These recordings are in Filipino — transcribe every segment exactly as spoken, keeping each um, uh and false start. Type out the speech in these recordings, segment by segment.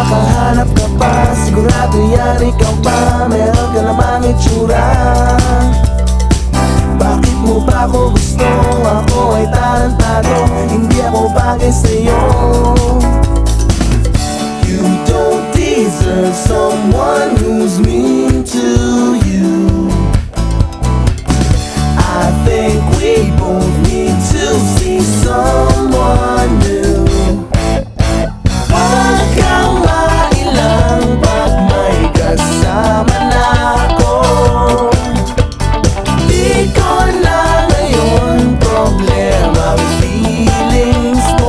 nakahanap ka pa, sigurado yan ikaw pa. Meron ka namang itsura. Bakit mo ba ako gusto? Ako ay tarantado, hindi ako bagay sa'yo. You don't deserve someone who's mean to you. I think we both need to see someone new. Huwag kang mailang pag may kasama na ako. Di ko na ngayon problema ang feelings mo.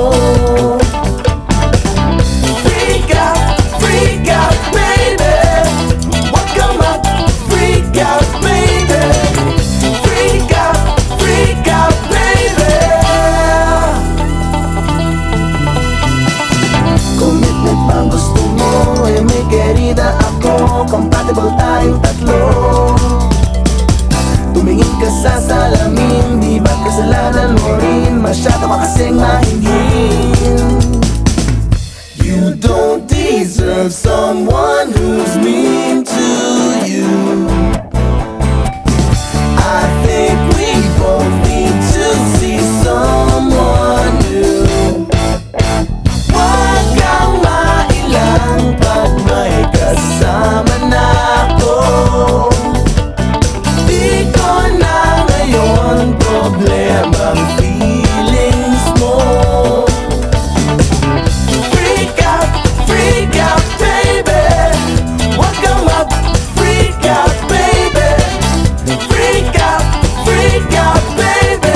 Freak out, freak out, baby. Huwag kang mag-freak out, baby. Freak out, freak out, baby. Commitment bang gusto mo? Eh may querida ako, compatible tayong tatlo. Tumingin ka sa salamin, di ba't kasalanan mo rin? Masyado ka kasing mahingin. You don't deserve someone who's mean to you. I think we both need to see someone new. Huwag kang mailang pag may kasama na ako. Di ko na ngayon problema ang feelings mo. Freak out, freak out, baby. Huwag kang mag-freak out, baby. Freak out, freak out, baby.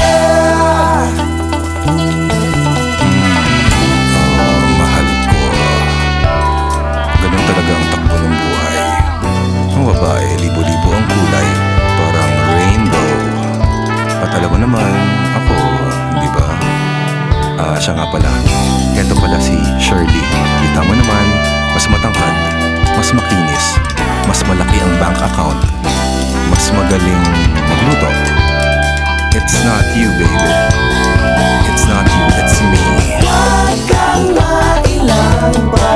Ah, mahal ko. Ganun talaga ang takbo ng buhay. Ang babae, libo-libo ang kulay, parang rainbow. At alam mo naman, ako, di ba? Ah, siya nga pala. Ito pala si Shirley. Kita mo naman, mas matangkad, mas makinis, mas malaki ang bank account, mas magaling magluto. It's not you, baby. It's not you, it's me. Huwag kang mailang pag